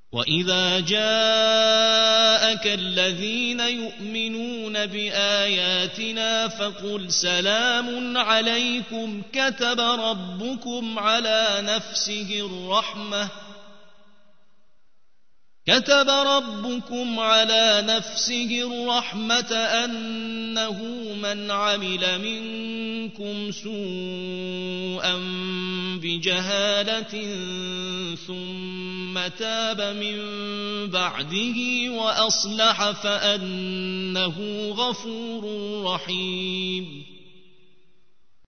وإذا جاءك الذين يؤمنون بآياتنا فقل سلام عليكم كتب ربكم على نفسه الرحمة أنه من عمل منكم سوءا بجهالة ثم تاب من بعده وأصلح فأنه غفور رحيم